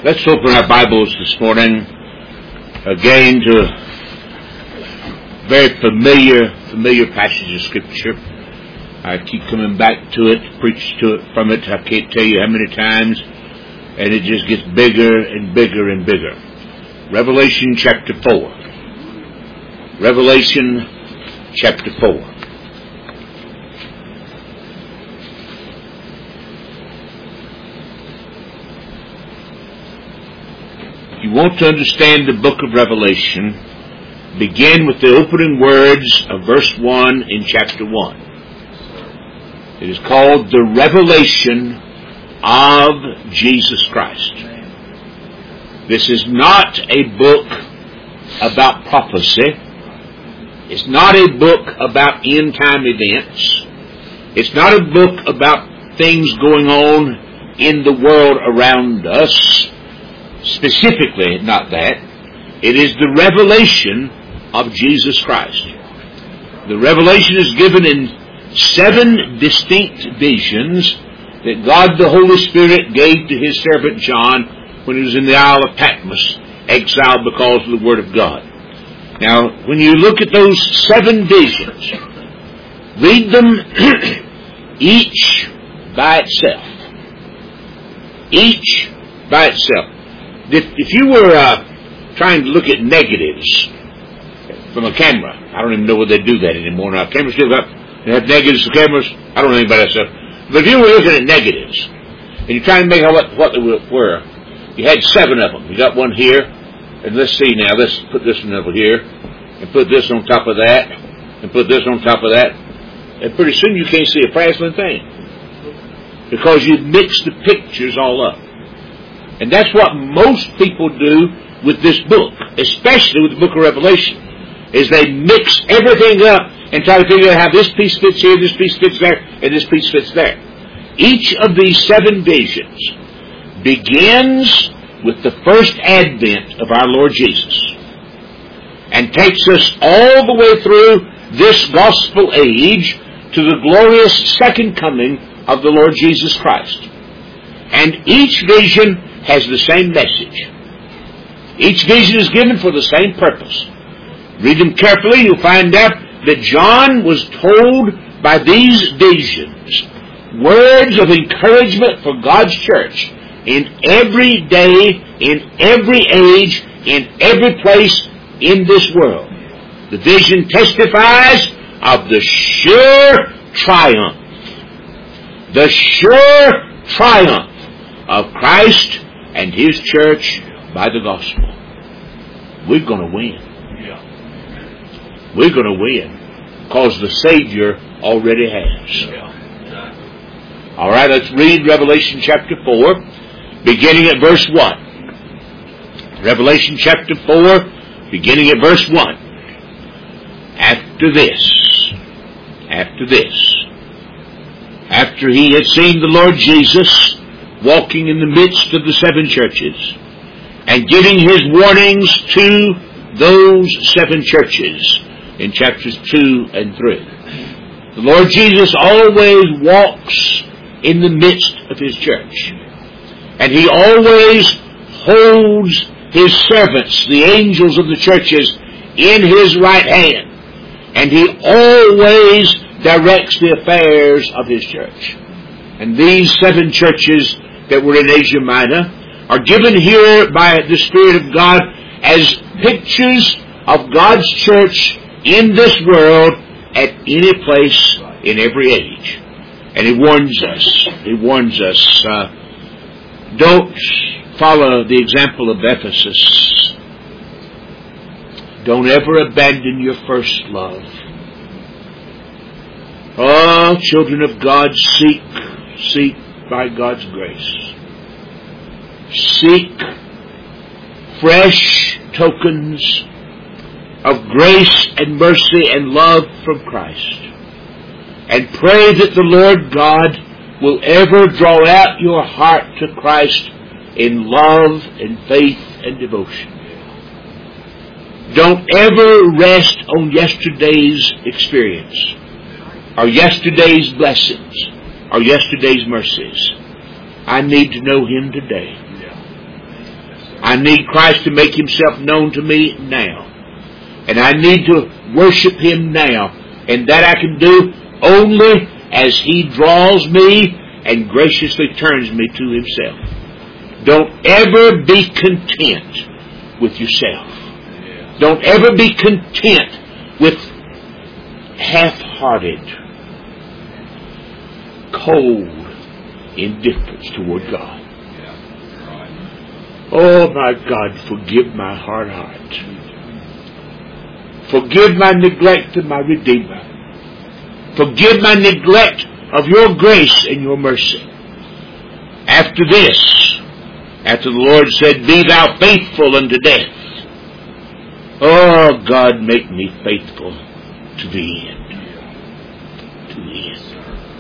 Let's open our Bibles this morning again to a very familiar passage of Scripture. I keep coming back to it, preach to it from it. I can't tell you how many times, and it just gets bigger and bigger and bigger. Revelation chapter 4. Revelation chapter 4. If you want to understand the book of Revelation, begin with the opening words of verse 1 in chapter 1. It is called the Revelation of Jesus Christ. This is not a book about prophecy. It's not a book about end-time events. It's not a book about things going on in the world around us. Specifically, not that. It is the revelation of Jesus Christ. The revelation is given in 7 distinct visions that God the Holy Spirit gave to His servant John when he was in the Isle of Patmos, exiled because of the Word of God. Now, when you look at those 7 visions, read them each by itself. Each by itself. If you were trying to look at negatives from a camera, I don't even know whether they do that anymore now. Cameras still they have negatives for cameras. I don't know anything about that stuff. But if you were looking at negatives, and you're trying to make out what they were, you had 7 of them. You got one here, and let's see now. Let's put this one over here, and put this on top of that, and put this on top of that. And pretty soon you can't see a frazzling thing, because you mix the pictures all up. And that's what most people do with this book, especially with the book of Revelation, is they mix everything up and try to figure out how this piece fits here, this piece fits there, and this piece fits there. Each of these 7 visions begins with the first advent of our Lord Jesus and takes us all the way through this gospel age to the glorious second coming of the Lord Jesus Christ. And each vision has the same message. Each vision is given for the same purpose. Read them carefully, you'll find out that John was told by these visions words of encouragement for God's church in every day, in every age, in every place in this world. The vision testifies of the sure triumph of Christ and His church by the gospel. We're going to win. We're going to win because the Savior already has. All right, let's read Revelation chapter 4, beginning at verse 1. Revelation chapter 4, beginning at verse 1. After He had seen the Lord Jesus walking in the midst of the 7 churches and giving His warnings to those 7 churches in chapters 2 and 3. The Lord Jesus always walks in the midst of His church, and He always holds His servants, the angels of the churches, in His right hand, and He always directs the affairs of His church. And these 7 churches that were in Asia Minor are given here by the Spirit of God as pictures of God's church in this world at any place in every age. And He warns us, don't follow the example of Ephesus. Don't ever abandon your first love. Oh, children of God, seek by God's grace. Seek fresh tokens of grace and mercy and love from Christ. And pray that the Lord God will ever draw out your heart to Christ in love and faith and devotion. Don't ever rest on yesterday's experience, or yesterday's blessings, or yesterday's mercies. I need to know Him today. I need Christ to make Himself known to me now. And I need to worship Him now. And that I can do only as He draws me and graciously turns me to Himself. Don't ever be content with yourself. Don't ever be content with half-hearted, cold indifference toward God. Oh my God, forgive my hard heart. Forgive my neglect of my Redeemer. Forgive my neglect of your grace and your mercy. After this, after the Lord said, "Be thou faithful unto death," oh God, make me faithful to the end. To the end.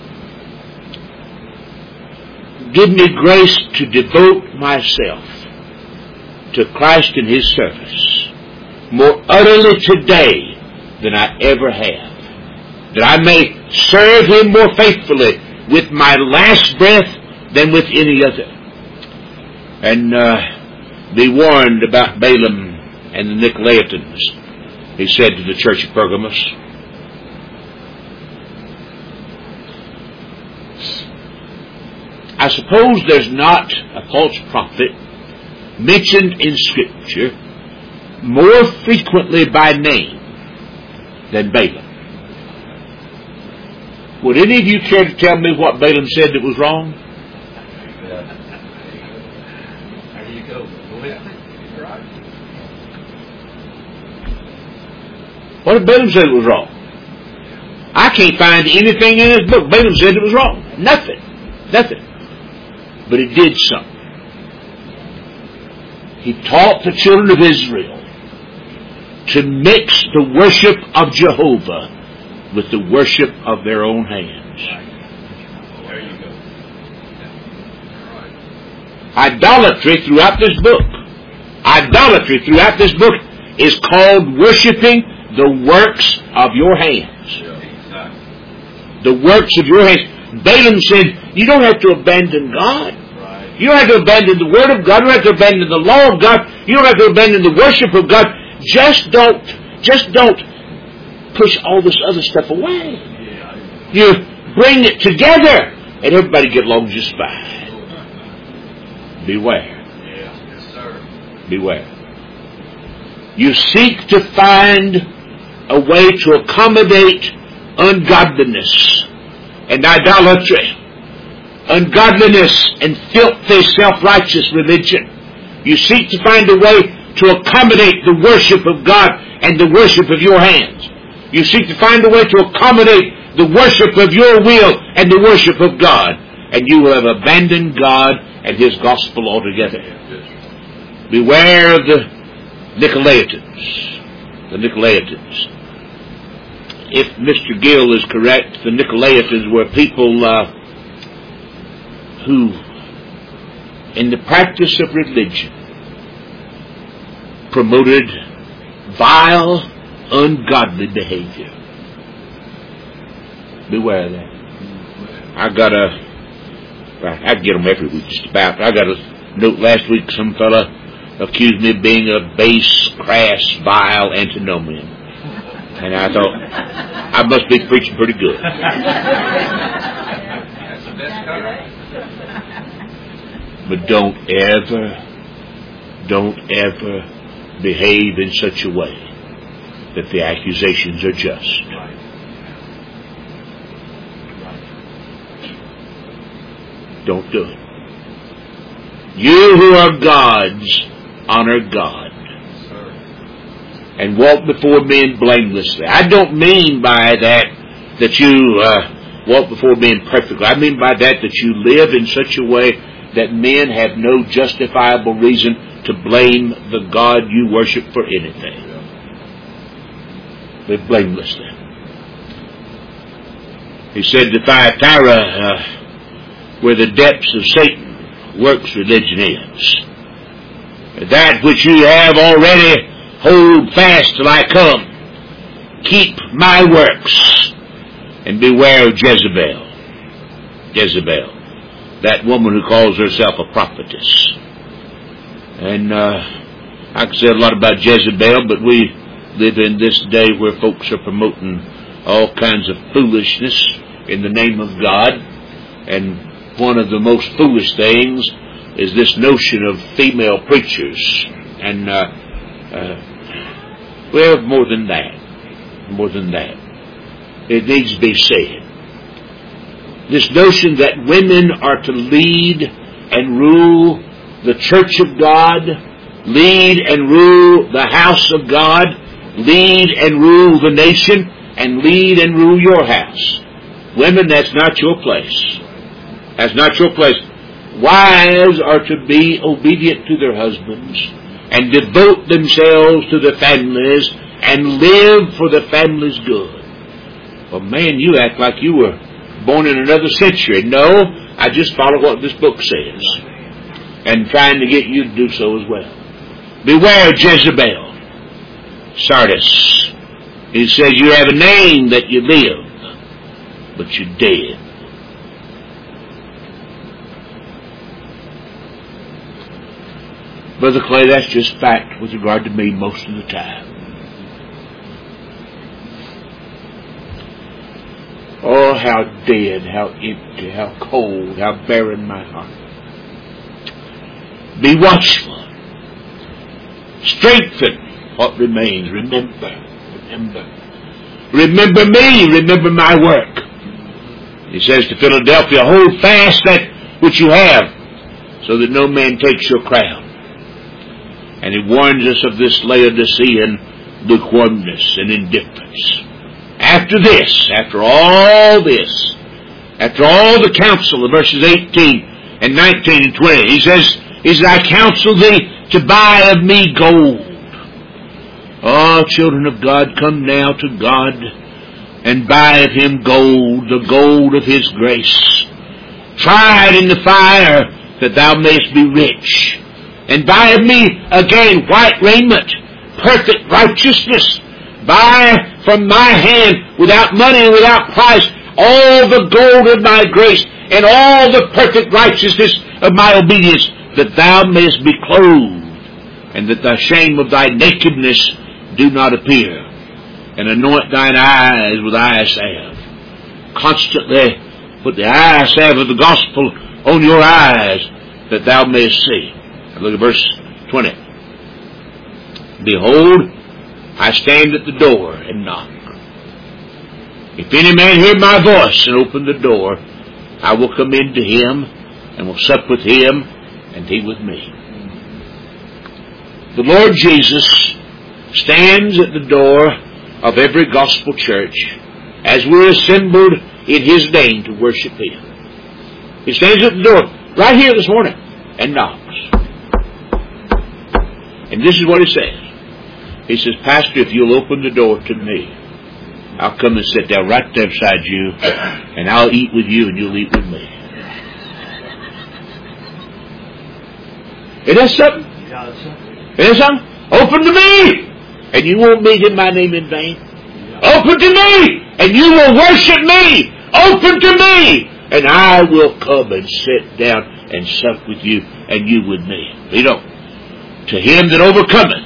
Give me grace to devote myself to Christ and His service more utterly today than I ever have. That I may serve Him more faithfully with my last breath than with any other. And be warned about Balaam and the Nicolaitans, he said to the church of Pergamos. I suppose there's not a false prophet mentioned in Scripture more frequently by name than Balaam. Would any of you care to tell me what Balaam said that was wrong? There you go. What did Balaam say that was wrong? I can't find anything in his book. Balaam said it was wrong. Nothing. Nothing. But he did something. He taught the children of Israel to mix the worship of Jehovah with the worship of their own hands. There you go. Idolatry throughout this book. Idolatry throughout this book is called worshiping the works of your hands. The works of your hands. Balaam said, you don't have to abandon God. You don't have to abandon the Word of God. You don't have to abandon the law of God. You don't have to abandon the worship of God. Just don't push all this other stuff away. You bring it together and everybody get along just fine. Beware. Beware. You seek to find a way to accommodate ungodliness and idolatry, ungodliness and filthy self-righteous religion. You seek to find a way to accommodate the worship of God and the worship of your hands. You seek to find a way to accommodate the worship of your will and the worship of God. And you will have abandoned God and His gospel altogether. Beware of the Nicolaitans. The Nicolaitans. If Mr. Gill is correct, the Nicolaitans were people who, in the practice of religion, promoted vile, ungodly behavior. Beware of that. I get them every week just about. I got a note last week, some fella accused me of being a base, crass, vile antinomian. And I thought, I must be preaching pretty good. That's the best cover. But don't ever behave in such a way that the accusations are just. Don't do it. You who are God's, honor God. And walk before men blamelessly. I don't mean by that you walk before men perfectly. I mean by that you live in such a way that men have no justifiable reason to blame the God you worship for anything. Live blamelessly. He said to Thyatira, where the depths of Satan works, religion is. That which you have already, hold fast till I come. Keep my works. And beware of Jezebel. Jezebel. That woman who calls herself a prophetess. And I could say a lot about Jezebel, but we live in this day where folks are promoting all kinds of foolishness in the name of God. And one of the most foolish things is this notion of female preachers. And, well, more than that. More than that. It needs to be said. This notion that women are to lead and rule the church of God, lead and rule the house of God, lead and rule the nation, and lead and rule your house. Women, that's not your place. That's not your place. Wives are to be obedient to their husbands and devote themselves to the families and live for the family's good. Well, man, you act like you were born in another century. No, I just follow what this book says and trying to get you to do so as well. Beware Jezebel, Sardis. He says you have a name that you live, but you're dead. Brother Clay, that's just fact with regard to me most of the time. Oh, how dead, how empty, how cold, how barren my heart. Be watchful. Strengthen what remains. Remember. Remember me. Remember my work. He says to Philadelphia, hold fast that which you have, so that no man takes your crown. And he warns us of this Laodicean lukewarmness and indifference. After this, after all this, after all the counsel of verses 18 and 19 and 20, he says, I counsel thee to buy of me gold. Oh, children of God, come now to God and buy of Him gold, the gold of His grace. Try it in the fire that thou mayest be rich. And buy of me again white raiment, perfect righteousness. Buy from my hand without money and without price all the gold of my grace and all the perfect righteousness of my obedience, that thou mayest be clothed, and that the shame of thy nakedness do not appear. And anoint thine eyes with eye salve. Constantly put the eye salve of the gospel on your eyes, that thou mayest see. Now look at verse 20. Behold, I stand at the door and knock. If any man hear my voice and open the door, I will come in to him and will sup with him and he with me. The Lord Jesus stands at the door of every gospel church as we're assembled in His name to worship Him. He stands at the door right here this morning and knocks. And this is what He says. He says, Pastor, if you'll open the door to me, I'll come and sit down right there beside you, and I'll eat with you and you'll eat with me. Isn't that something? Isn't that something? Open to me, and you won't mention my name in vain. Open to me, and you will worship me. Open to me, and I will come and sit down and sup with you, and you with me. You know, to him that overcometh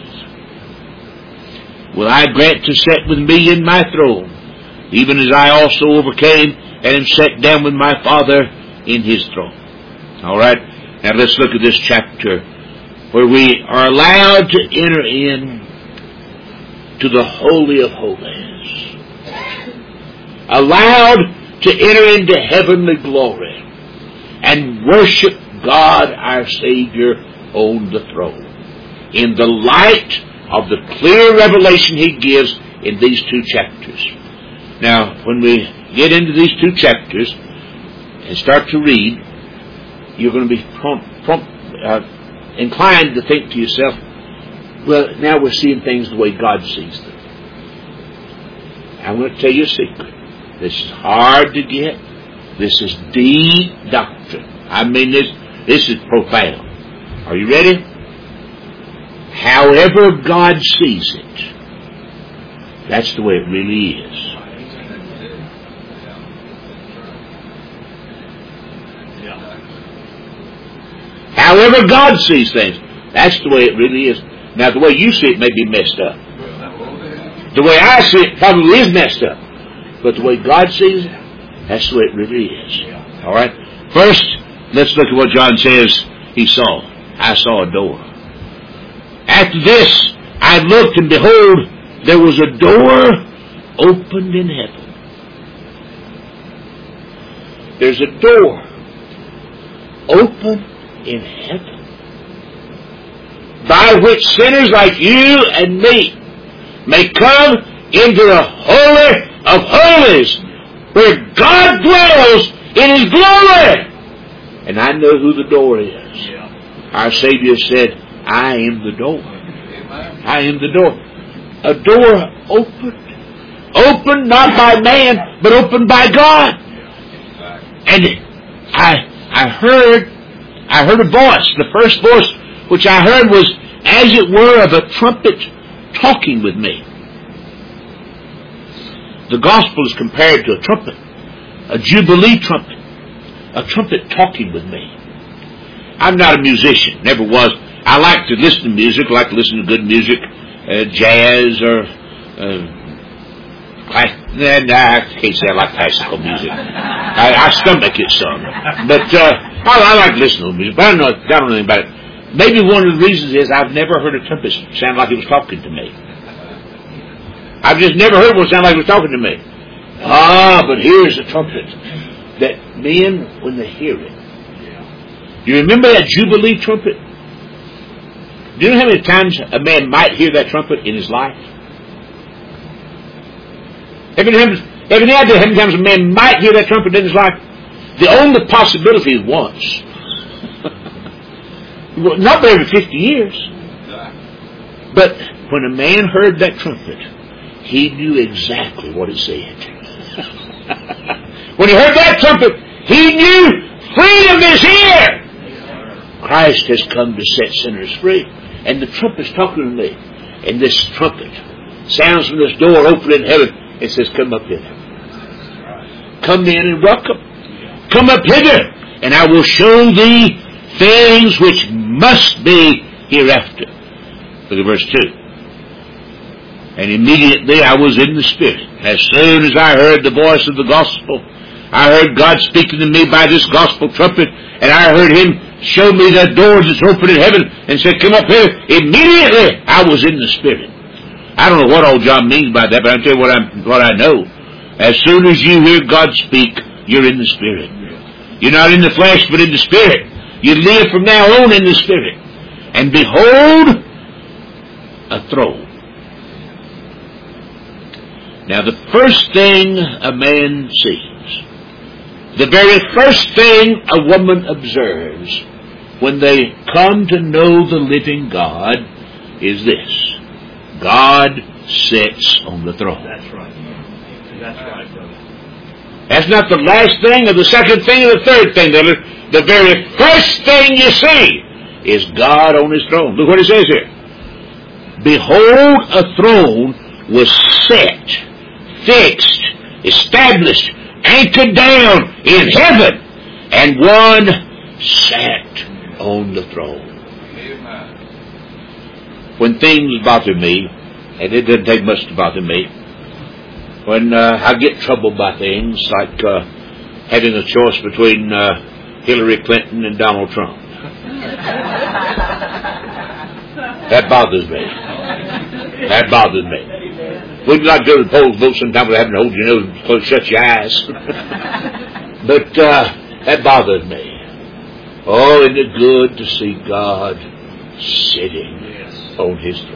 will I grant to sit with me in my throne, even as I also overcame and am set down with my Father in His throne. All right, now let's look at this chapter where we are allowed to enter in to the Holy of Holies. Allowed to enter into heavenly glory and worship God our Savior on the throne in the light of the clear revelation He gives in these two chapters. Now, when we get into these two chapters and start to read, you're going to be inclined to think to yourself, well, now we're seeing things the way God sees them. I'm going to tell you a secret. This is hard to get. This is deep doctrine. I mean, this is profound. Are you ready? However God sees it, that's the way it really is. However God sees things. That's the way it really is. Now, the way you see it may be messed up. The way I see it probably is messed up. But the way God sees it, that's the way it really is. All right? First, let's look at what John says he saw. I saw a door. After this, I looked, and behold, there was a door opened in heaven. There's a door open in heaven, by which sinners like you and me may come into the Holy of Holies, where God dwells in His glory. And I know who the door is. Our Savior said, I am the door. I am the door. A door opened. Opened not by man, but opened by God. And I heard a voice. The first voice which I heard was as it were of a trumpet talking with me. The gospel is compared to a trumpet, a jubilee trumpet, a trumpet talking with me. I'm not a musician, never was. I like to listen to music, I like to listen to good music, jazz or I can't say I like classical music. I stomach it some. But I like to listen to music, but I don't know anything about it. Maybe one of the reasons is I've never heard a trumpet sound like it was talking to me. I've just never heard one sound like it was talking to me. But here's a trumpet that men, when they hear it. You remember that Jubilee trumpet? Do you know how many times a man might hear that trumpet in his life? How many times a man might hear that trumpet in his life? The only possibility is once. Not every 50 years. But when a man heard that trumpet, he knew exactly what it said. When he heard that trumpet, he knew freedom is here. Christ has come to set sinners free. And the trumpet's talking to me. And this trumpet sounds from this door open in heaven. It says, come up hither. Come in and welcome. Come up hither, and I will show thee things which must be hereafter. Look at verse 2. And immediately I was in the Spirit. As soon as I heard the voice of the gospel, I heard God speaking to me by this gospel trumpet, and I heard Him show me the doors that's open in heaven, and said, come up here. Immediately I was in the Spirit. I don't know what old John means by that, but I'll tell you what I know. As soon as you hear God speak, you're in the Spirit. You're not in the flesh, but in the Spirit. You live from now on in the Spirit. And behold, a throne. Now the first thing a man sees, the very first thing a woman observes when they come to know the living God is this. God sits on the throne. That's right. That's right, brother. That's not the last thing or the second thing or the third thing. The very first thing you see is God on His throne. Look what it says here. Behold, a throne was set, fixed, established, anchored down in heaven, and one sat on the throne. Amen. When things bother me, and it doesn't take much to bother me, when I get troubled by things like having a choice between Hillary Clinton and Donald Trump. That bothers me. That bothers me. Wouldn't you like to go to the polls vote sometime without having to hold your nose and close, shut your eyes? But that bothers me. Oh, isn't it good to see God sitting on His throne?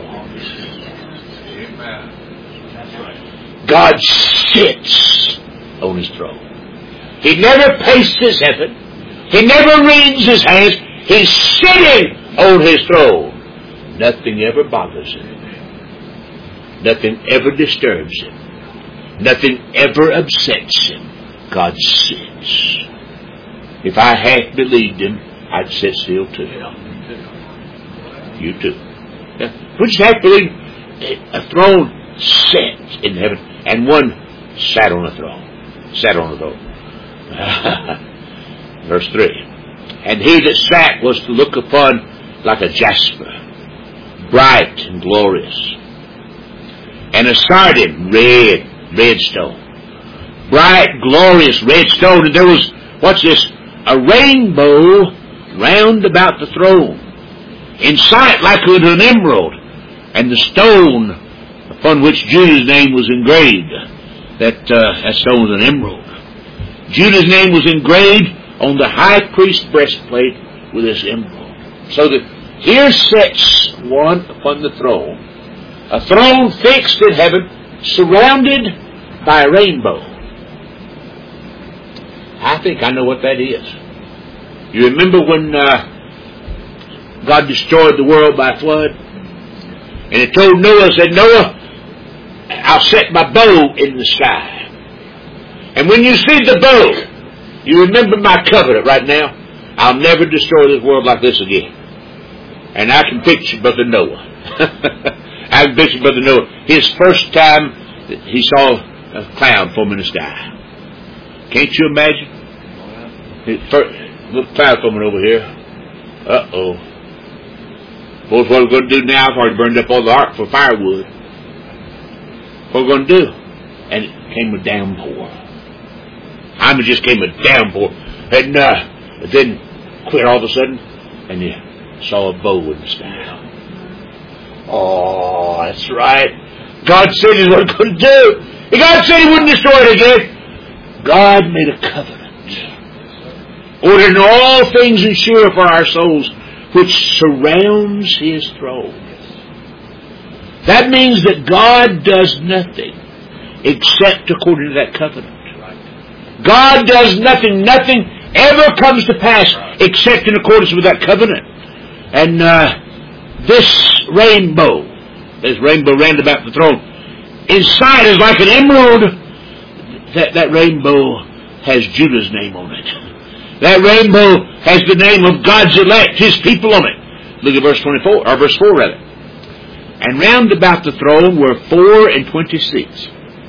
Amen. That's right. God sits on His throne. He never paced His heaven. He never wrings His hands. He's sitting on His throne. Nothing ever bothers Him. Nothing ever disturbs Him. Nothing ever upsets Him. God sits. If I half believed Him, I'd sit still too. You too. Yeah. Would you half believe a throne set in heaven, and one sat on the throne. Sat on the throne. Verse 3. And He that sat was to look upon like a jasper, bright and glorious. And a sardine, red stone. Bright, glorious red stone. And there was, what's this? A rainbow round about the throne, in sight like unto an emerald. And the stone upon which Judah's name was engraved, that stone was an emerald. Judah's name was engraved on the high priest's breastplate with this emerald. So that here sits one upon the throne, a throne fixed in heaven, surrounded by a rainbow. I think I know what that is. You remember when God destroyed the world by flood? And it told Noah, said, Noah, I'll set my bow in the sky. And when you see the bow, you remember my covenant right now. I'll never destroy this world like this again. And I can picture Brother Noah. I can picture Brother Noah. His first time that he saw a cloud form in the sky. Can't you imagine? Little cloud forming over here. Uh-oh. Boy, what are we going to do now? I've already burned up all the ark for firewood. What are we going to do? And it came a downpour. I mean, just came a downpour. And then quit all of a sudden, and you saw a bow in the sky. Oh, that's right. God said He wasn't going to do. And God said He wouldn't destroy it again. God made a covenant, ordering all things ensure for our souls, which surrounds His throne. That means that God does nothing except according to that covenant. God does nothing. Nothing ever comes to pass except in accordance with that covenant. And this rainbow round about the throne, inside is like an emerald. That rainbow has Judah's name on it. That rainbow has the name of God's elect, His people on it. Look at verse 24, or verse 4 rather. And round about the throne were 24 seats.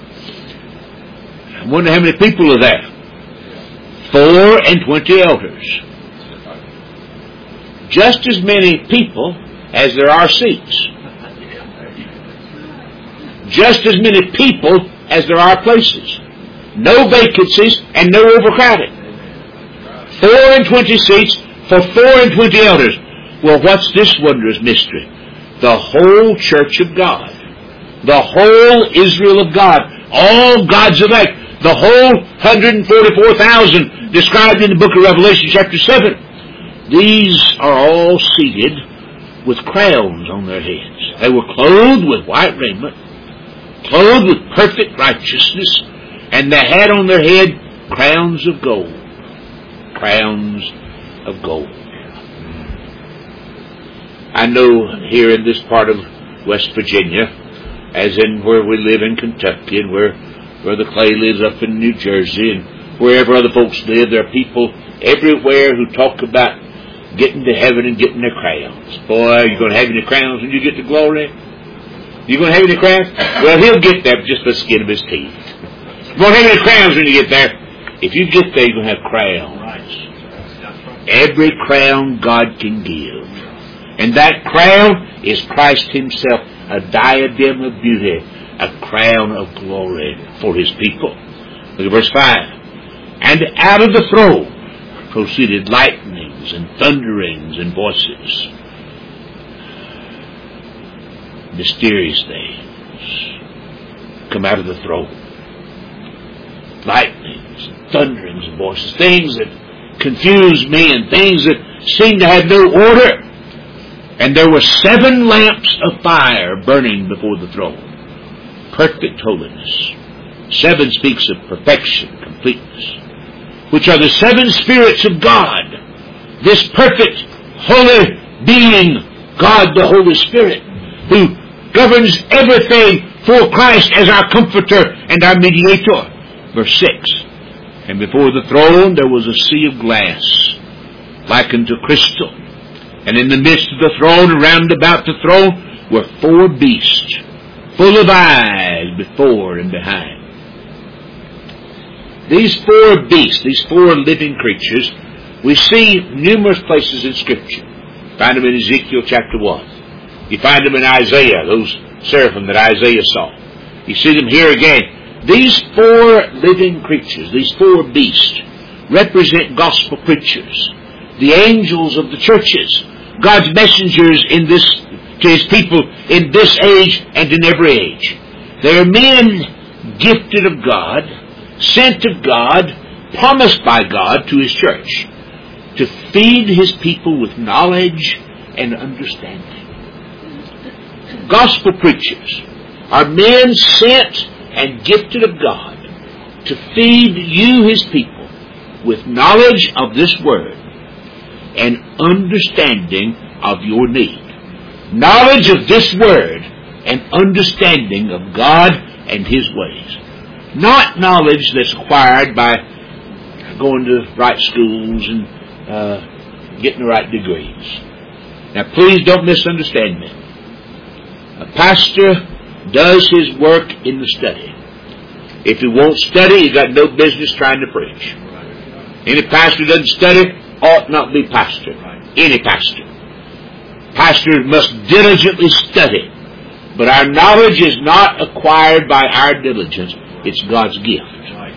I wonder how many people are there. 24 elders. Just as many people as there are seats. Just as many people as there are places. No vacancies and no overcrowding. 24 seats for 24 elders. Well, what's this wondrous mystery? The whole church of God. The whole Israel of God. All God's elect. The whole 144,000 described in the book of Revelation chapter 7. These are all seated with crowns on their heads. They were clothed with white raiment, clothed with perfect righteousness, and they had on their head crowns of gold. Crowns of gold. I know here in this part of West Virginia, as in where we live in Kentucky, and where the Clay lives up in New Jersey, and wherever other folks live, there are people everywhere who talk about getting to heaven and getting their crowns. Boy, you're going to have any crowns when you get to glory? You going to have any crowns? Well, he'll get there just by the skin of his teeth. You won't have any crowns when you get there. If you get there, you're going to have crowns. Every crown God can give. And that crown is Christ Himself, a diadem of beauty, a crown of glory for His people. Look at verse 5. And out of the throne proceeded lightnings and thunderings and voices. Mysterious things come out of the throne. Lightnings and thunderings and voices. Things that confuse men. Things that seem to have no order. And there were 7 lamps of fire burning before the throne. Perfect holiness. 7 speaks of perfection, completeness, which are the 7 spirits of God. This perfect, holy being, God the Holy Spirit, who governs everything for Christ as our comforter and our mediator. Verse 6. And before the throne there was a sea of glass, like unto crystal. And in the midst of the throne, and round about the throne, were 4 beasts, full of eyes before and behind. These 4 beasts, these 4 living creatures, we see numerous places in Scripture. Find them in Ezekiel chapter 1. You find them in Isaiah, those seraphim that Isaiah saw. You see them here again. These four living creatures, these four beasts, represent gospel preachers, the angels of the churches, God's messengers in this to His people in this age and in every age. They are men gifted of God, sent of God, promised by God to His church, to feed His people with knowledge and understanding. Gospel preachers are men sent and gifted of God to feed you, His people, with knowledge of this Word and understanding of your need. Knowledge of this Word and understanding of God and His ways. Not knowledge that's acquired by going to right schools and getting the right degrees. Now please don't misunderstand me. A pastor does his work in the study. If he won't study, he's got no business trying to preach. Any pastor who doesn't study ought not be pastor. Any pastor. Pastors must diligently study. But our knowledge is not acquired by our diligence. It's God's gift.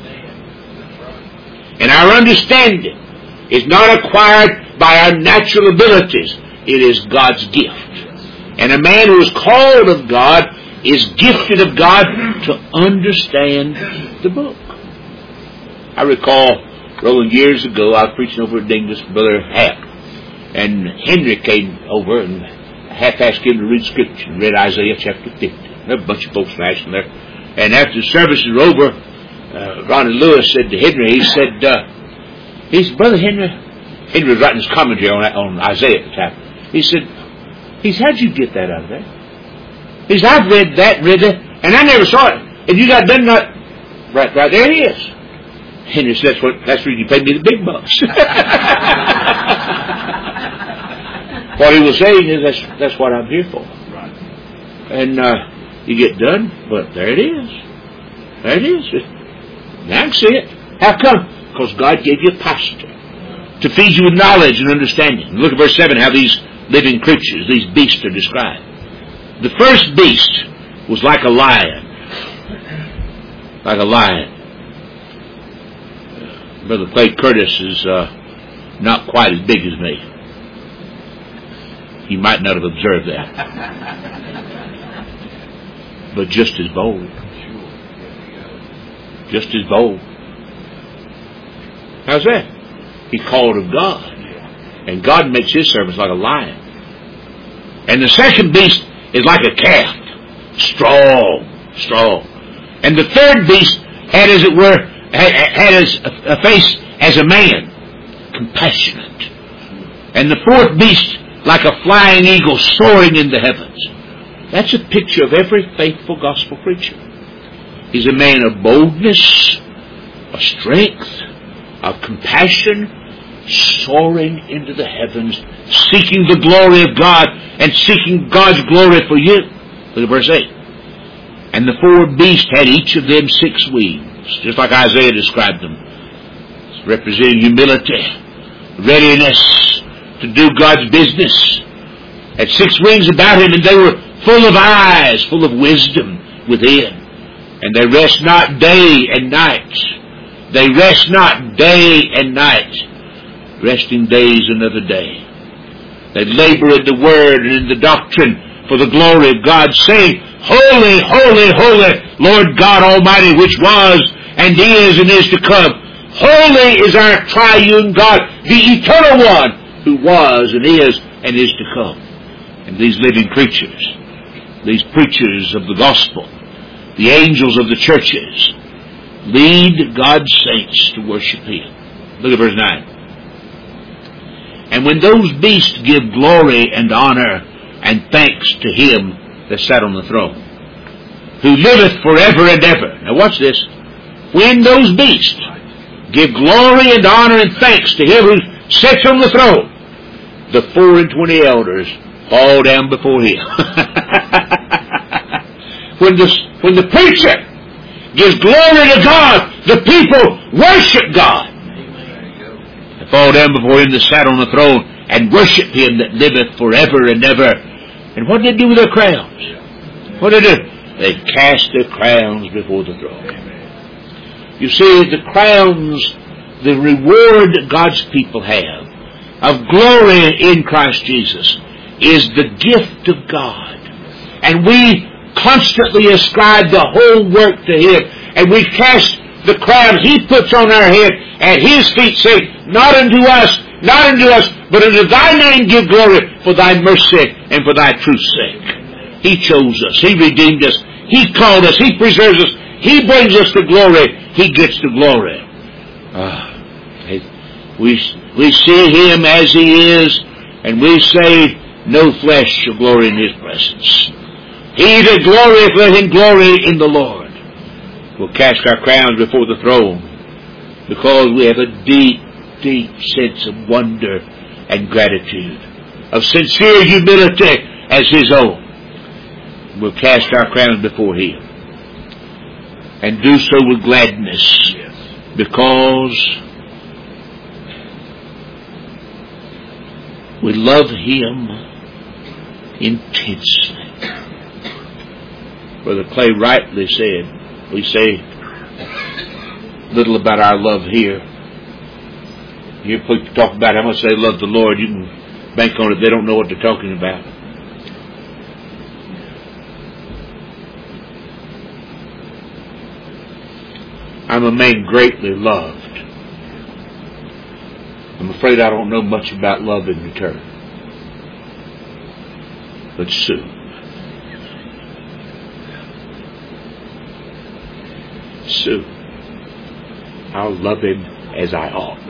And our understanding is not acquired by our natural abilities. It is God's gift. And a man who is called of God is gifted of God to understand the book. I recall, rolling years ago, I was preaching over at Dinglis, Brother Hap. And Henry came over and Hap asked him to read Scripture. Read Isaiah chapter 50. There were a bunch of folks asking there. And after the service was over, Ronnie Lewis said to Henry, he said, Brother Henry was writing his commentary on Isaiah at the time. He said, how'd you get that out of there? He said, I've read that, and I never saw it. And you got done not right there he is. Henry said, that's where you paid me the big bucks. What he was saying is that's what I'm here for. Right. And you get done, but there it is. There it is. Now I can see it. How come? Because God gave you a pastor to feed you with knowledge and understanding. Look at verse 7, how these living creatures, these beasts are described. The first beast was like a lion. Like a lion. Brother Clay Curtis is not quite as big as me. He might not have observed that. But just as bold. Just as bold. How's that? He's called of God. And God makes His servants like a lion. And the second beast is like a calf. Strong. And the third beast had, as it were, had a face as a man. Compassionate. And the fourth beast like a flying eagle soaring in the heavens. That's a picture of every faithful gospel preacher. He's a man of boldness, of strength, of compassion, soaring into the heavens, seeking the glory of God and seeking God's glory for you. Look at verse 8. And the four beasts had each of them 6 wings, just like Isaiah described them. It's representing humility, readiness to do God's business. Had 6 wings about him, and they were full of eyes, full of wisdom within. And they rest not day and night. They rest not day and night. Resting days another day. They labor in the Word and in the doctrine for the glory of God, saying, Holy, holy, holy, Lord God Almighty, which was and is to come. Holy is our triune God, the eternal one, who was and is to come. And these living creatures, these preachers of the gospel, the angels of the churches, lead God's saints to worship Him. Look at verse 9. And when those beasts give glory and honor and thanks to Him that sat on the throne, who liveth forever and ever. Now watch this. When those beasts give glory and honor and thanks to Him who sits on the throne, the 24 elders fall down before Him. When the preacher gives glory to God, the people worship God. They fall down before Him that sat on the throne and worship Him that liveth forever and ever. And what did they do with their crowns? What did they do? They cast their crowns before the throne. You see, the crowns, the reward that God's people have of glory in Christ Jesus is the gift of God. And we constantly ascribe the whole work to Him. And we cast the crown He puts on our head at His feet, saying, not unto us, but unto Thy name give glory for Thy mercy and for Thy truth's sake. He chose us. He redeemed us. He called us. He preserves us. He brings us to glory. He gets to glory. We see Him as He is, and we say, no flesh shall glory in His presence. He that glorieth, let him glory in the Lord. We'll cast our crowns before the throne because we have a deep, deep sense of wonder and gratitude, of sincere humility as His own. We'll cast our crowns before Him and do so with gladness, because we love Him intensely. Brother Clay rightly said, we say little about our love here. Here people talk about how much they love the Lord. You can bank on it. They don't know what they're talking about. I'm a man greatly loved. I'm afraid I don't know much about love in return. But soon. Soon, I'll love Him as I ought.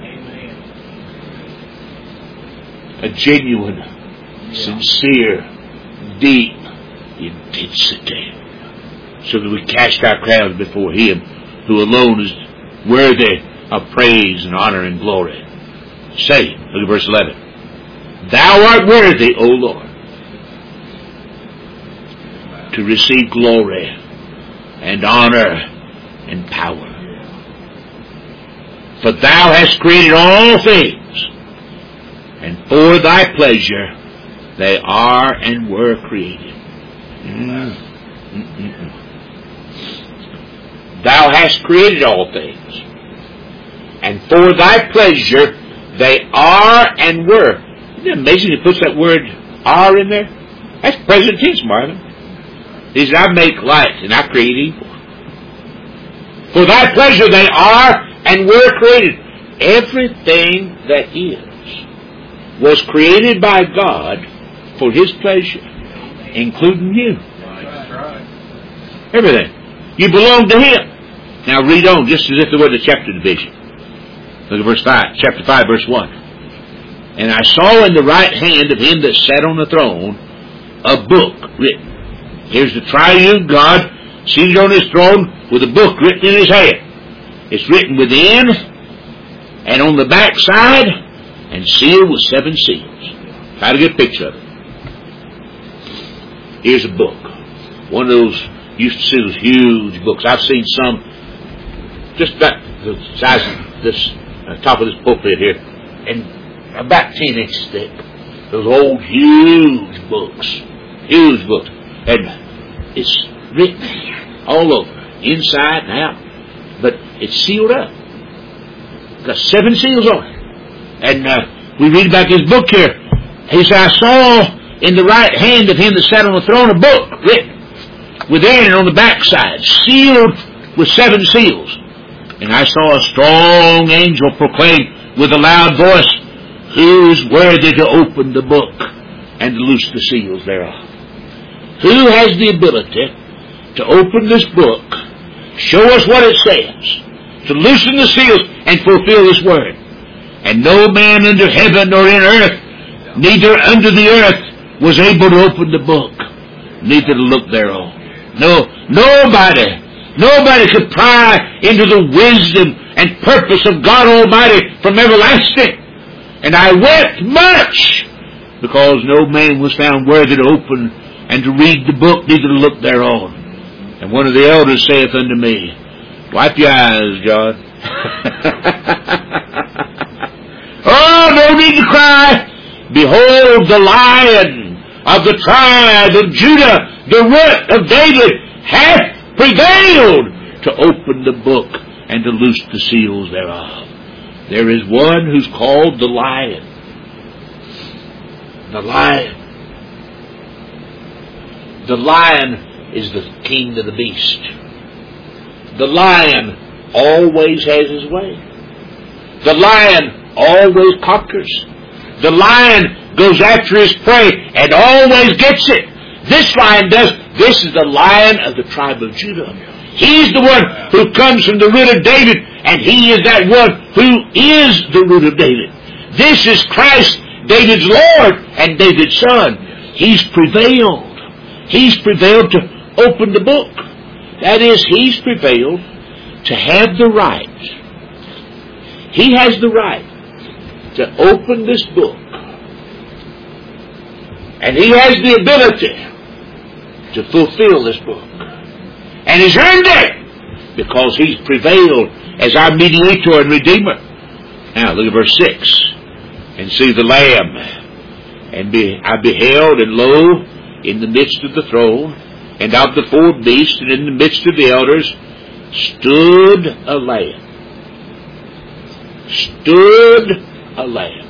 A genuine, sincere, deep intensity, so that we cast our crowns before Him who alone is worthy of praise and honor and glory. Say, look at verse 11. Thou art worthy, O Lord, to receive glory and honor and power. For Thou hast created all things, and for Thy pleasure they are and were created. Thou hast created all things, and for Thy pleasure they are and were. Isn't it amazing He puts that word "are" in there? That's present tense, Marvin. He says, I make light and I create evil. For Thy pleasure they are and were created. Everything that is was created by God for His pleasure, including you. Everything. You belong to Him. Now read on, just as if there was a chapter division. Look at verse 5, chapter 5, verse 1. And I saw in the right hand of Him that sat on the throne a book written. Here's the triune God seated on His throne with a book written in His hand. It's written within and on the back side and sealed with 7 seals. Try to get a picture of it. Here's a book. One of those, used to see those huge books. I've seen some just about the size of this, top of this pulpit here, and about 10 inches thick. Those old huge books. Huge books. And it's written all over, inside and out, but it's sealed up. It's got 7 seals on it. And we read about this book here. He said, I saw in the right hand of Him that sat on the throne a book written within and on the backside, sealed with 7 seals. And I saw a strong angel proclaim with a loud voice, Who is worthy to open the book and to loose the seals thereof? Who has the ability to open this book, show us what it says, to loosen the seals and fulfill this word? And no man under heaven nor in earth, neither under the earth, was able to open the book, neither to look thereon. Nobody could pry into the wisdom and purpose of God Almighty from everlasting. And I wept much, because no man was found worthy to open and to read the book, neither to look thereon. And one of the elders saith unto me, Wipe your eyes, John. Oh, no need to cry. Behold, the Lion of the tribe of Judah, the Root of David, hath prevailed to open the book and to loose the seals thereof. There is one who's called the Lion. The Lion. The Lion is the king of the beast. The Lion always has his way. The Lion always conquers. The Lion goes after his prey and always gets it. This Lion does. This is the Lion of the tribe of Judah. He's the one who comes from the root of David, and he is that one who is the root of David. This is Christ, David's Lord and David's Son. He's prevailed. He's prevailed to open the book. That is, he's prevailed to have the right. He has the right to open this book. And he has the ability to fulfill this book. And he's earned it because he's prevailed as our mediator and redeemer. Now look at verse 6. And see the Lamb. And I beheld, and lo, in the midst of the throne, and of the four beasts, and in the midst of the elders, stood a Lamb. Stood a Lamb.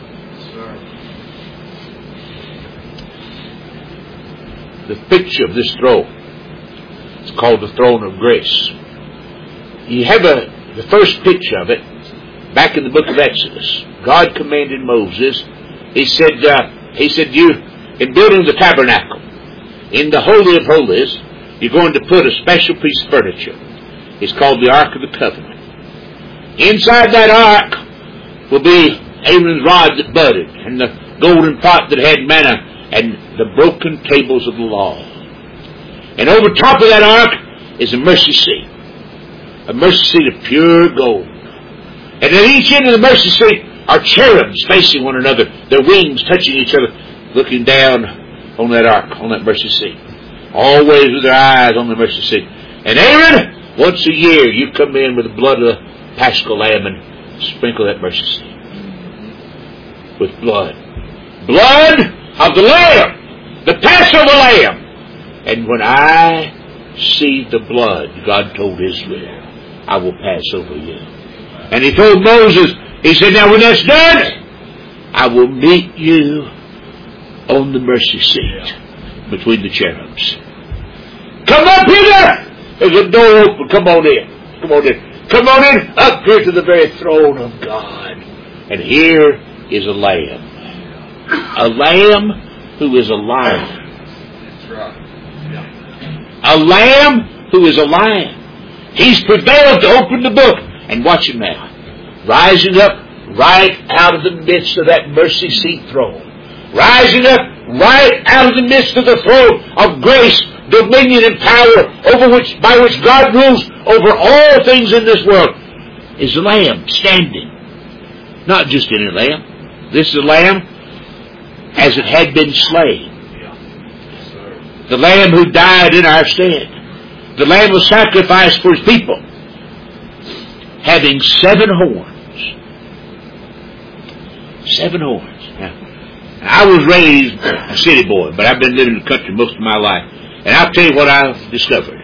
The picture of this throne, it's called the throne of grace. You have the first picture of it back in the book of Exodus. God commanded Moses. He said, you, in building the tabernacle, in the Holy of Holies, you're going to put a special piece of furniture. It's called the Ark of the Covenant. Inside that ark will be Aaron's rod that budded, and the golden pot that had manna, and the broken tables of the law. And over top of that ark is a mercy seat. A mercy seat of pure gold. And at each end of the mercy seat are cherubs facing one another, their wings touching each other, looking down on that ark, on that mercy seat. Always with their eyes on the mercy seat. And Aaron, once a year, you come in with the blood of the Paschal Lamb and sprinkle that mercy seat with blood. Blood of the Lamb, the Passover Lamb. And when I see the blood, God told Israel, I will pass over you. And he told Moses, he said, now when that's done, I will meet you on the mercy seat between the cherubs. Come up here! There's a door open. Come on in. Come on in. Come on in up here to the very throne of God. And here is a Lamb. A Lamb who is a lion. A Lamb who is a lion. He's prevailed to open the book. And watch him now. Rising up right out of the midst of that mercy seat throne. Rising up right out of the midst of the throne of grace, dominion, and power by which God rules over all things in this world, is the Lamb standing. Not just any lamb. This is a lamb as it had been slain. The Lamb who died in our stead. The Lamb was sacrificed for his people, having 7 horns. 7 horns. Now, I was raised a city boy, but I've been living in the country most of my life. And I'll tell you what I've discovered.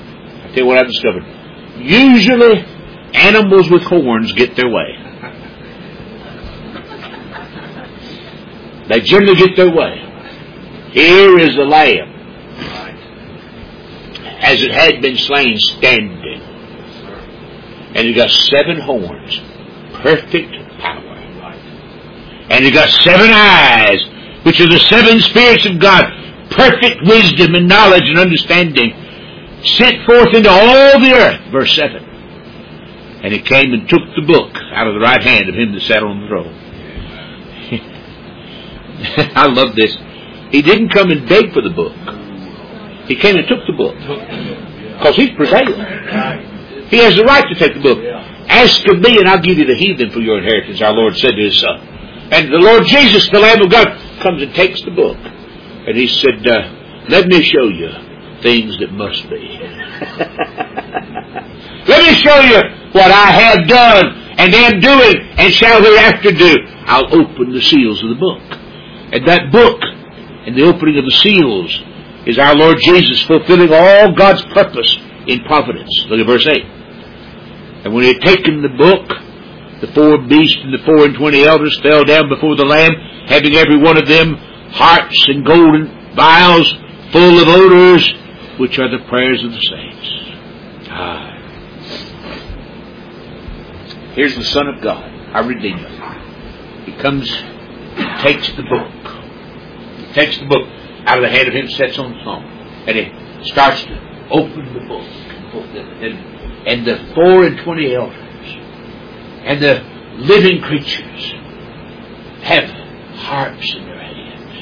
Usually, animals with horns get their way. They generally get their way. Here is the Lamb, as it had been slain, standing. And he got 7 horns. Perfect power. And he got 7 eyes, which are the 7 spirits of God. Perfect wisdom and knowledge and understanding. Sent forth into all the earth. Verse 7. And he came and took the book out of the right hand of him that sat on the throne. I love this. He didn't come and beg for the book. He came and took the book. Because he's prevailed. He has the right to take the book. Ask of me and I'll give you the heathen for your inheritance, our Lord said to his Son. And the Lord Jesus, the Lamb of God, comes and takes the book. And he said, let me show you things that must be. Let me show you what I have done and am doing and shall hereafter do. I'll open the seals of the book. And that book and the opening of the seals is our Lord Jesus fulfilling all God's purpose in providence. Look at verse 8. And when he had taken the book, the 4 beasts and the 24 elders fell down before the Lamb, having every one of them harps and golden vials full of odors, which are the prayers of the saints. Here's the Son of God, our Redeemer. He comes, he takes the book. He takes the book out of the hand of him, sets on the throne, and he starts to open the book. And the 24 elders and the living creatures have harps in their hands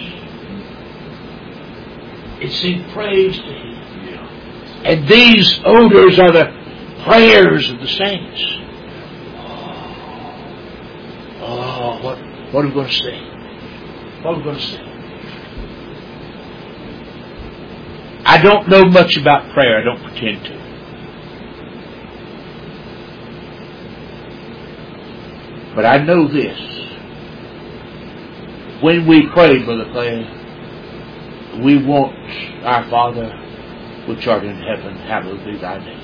and sing praise to him. And these odors are the prayers of the saints. What are we going to sing? What are we going to sing? I don't know much about prayer. I don't pretend to. But I know this. When we pray, Brother Clay, we want our Father which art in heaven, hallowed be thy name.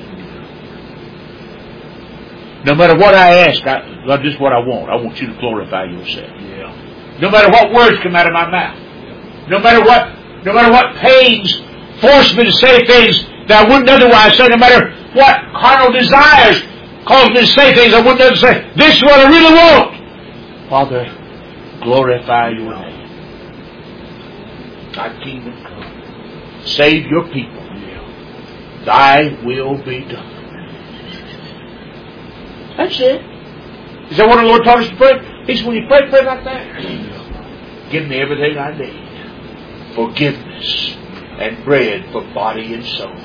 No matter what I ask, God, this is what I want. I want you to glorify yourself. Yeah. No matter what words come out of my mouth. No matter what pains force me to say things that I wouldn't otherwise say. No matter what carnal desires cause me to say things I wouldn't otherwise say. This is what I really want. Father, glorify your name. Thy kingdom come. Save your people. Thy will be done. That's it. Is that what the Lord taught us to pray? He said, when you pray, pray like that. Give me everything I need. Forgiveness and bread for body and soul.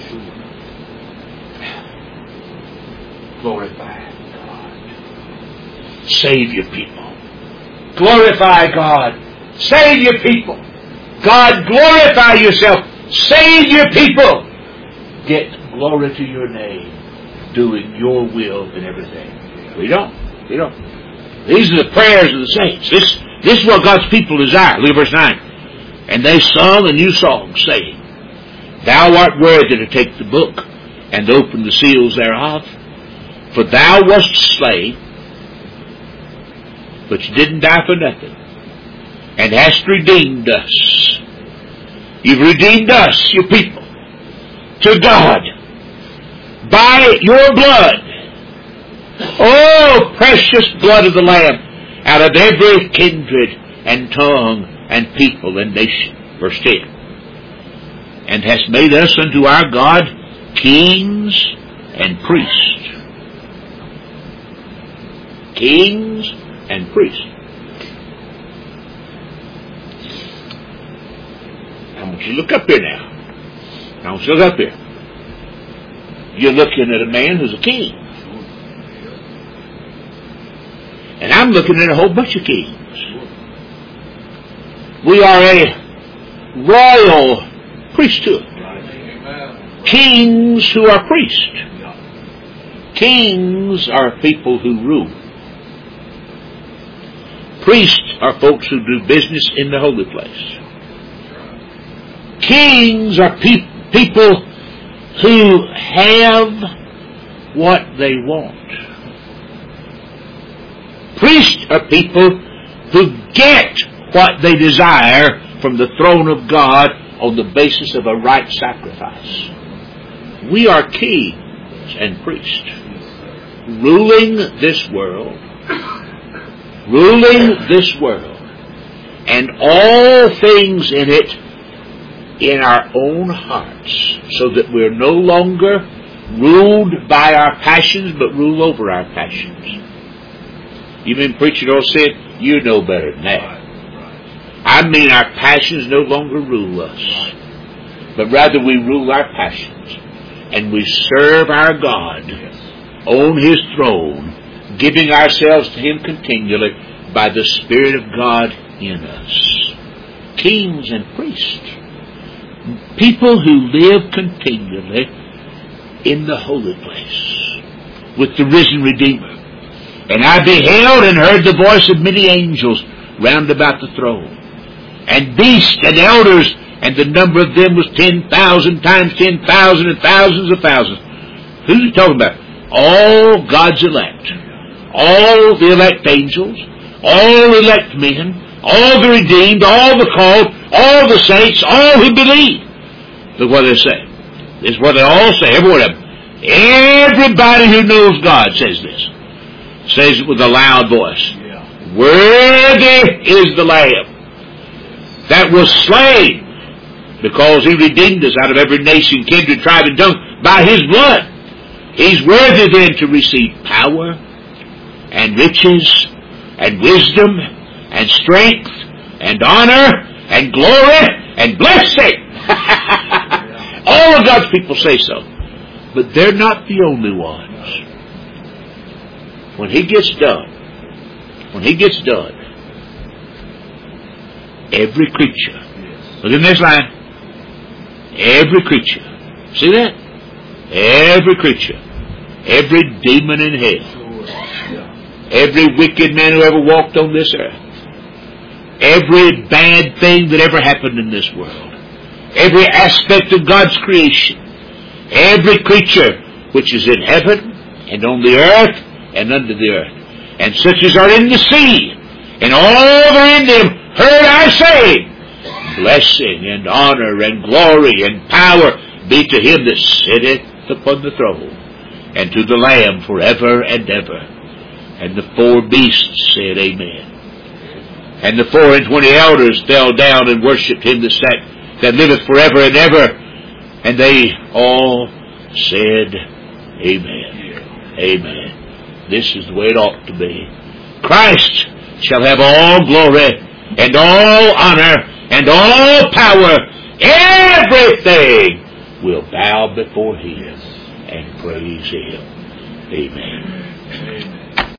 Glorify God. Save your people. Glorify God. Save your people. God, glorify yourself. Save your people. Get glory to your name. Doing your will and everything. We don't. These are the prayers of the saints. This is what God's people desire. Look at verse 9. And they sung a new song, saying, Thou art worthy to take the book and to open the seals thereof. For thou wast slain, but you didn't die for nothing, and hast redeemed us. You've redeemed us, your people, to God by your blood. Oh, precious blood of the Lamb, out of every kindred and tongue and people and nation. Verse 10. And hast made us unto our God kings and priests. Kings and priests. I want you to look up here now. I want you to look up here. You're looking at a man who's a king. And I'm looking at a whole bunch of kings. We are a royal priesthood. Kings who are priests. Kings are people who rule. Priests are folks who do business in the holy place. Kings are people who have what they want. Priests are people who get what they desire from the throne of God on the basis of a right sacrifice. We are kings and priests, ruling this world, and all things in it in our own hearts, so that we're no longer ruled by our passions, but rule over our passions. You've been preaching or said, you know better than that. I mean, our passions no longer rule us, but rather we rule our passions, and we serve our God on His throne, giving ourselves to Him continually by the Spirit of God in us. Kings and priests. People who live continually in the holy place with the risen Redeemer. And I beheld and heard the voice of many angels round about the throne, and beasts and elders, and the number of them was 10,000 times 10,000 and thousands of thousands. Who's he talking about? All God's elect. All the elect angels, all elect men, all the redeemed, all the called, all the saints, all who believe. Look what they say. This is what they all say, every one of them. Everybody who knows God says this. Says it with a loud voice. Worthy is the Lamb that was slain, because He redeemed us out of every nation, kindred, tribe, and tongue by His blood. He's worthy then to receive power and riches and wisdom and strength and honor and glory and blessing. All of God's people say so. But they're not the only ones. When He gets done, every creature, look in this line, every creature, see that? Every creature, every demon in hell, every wicked man who ever walked on this earth, every bad thing that ever happened in this world, every aspect of God's creation, every creature which is in heaven and on the earth and under the earth, and such as are in the sea, and all that are in them, heard I say, blessing and honor and glory and power be to Him that sitteth upon the throne, and to the Lamb forever and ever. And the four beasts said, Amen. And the 24 elders fell down and worshipped Him that liveth forever and ever. And they all said, Amen. Amen. This is the way it ought to be. Christ shall have all glory and all honor and all power. Everything will bow before Him and praise Him. Amen.